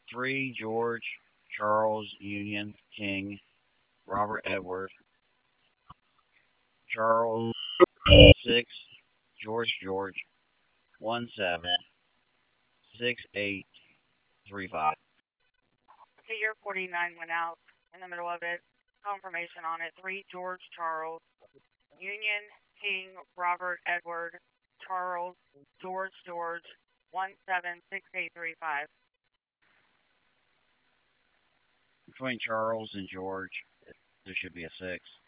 3 George, Charles, Union, King, Robert, Edward, Charles, 6 George, George, 176835. Okay, your 49 went out in the middle of it. Confirmation on it. 3 George, Charles, Union, King, Robert, Edward, Charles, George, George, 176835. Between Charles and George, there should be a 6.